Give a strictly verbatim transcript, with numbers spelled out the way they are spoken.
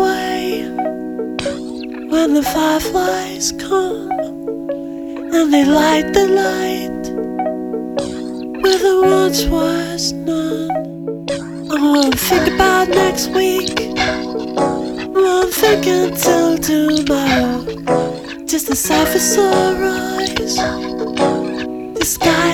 way when the fireflies come and they light the light where there once was none. I won't think about next week, won't think until tomorrow. Just the surface will rise, the sky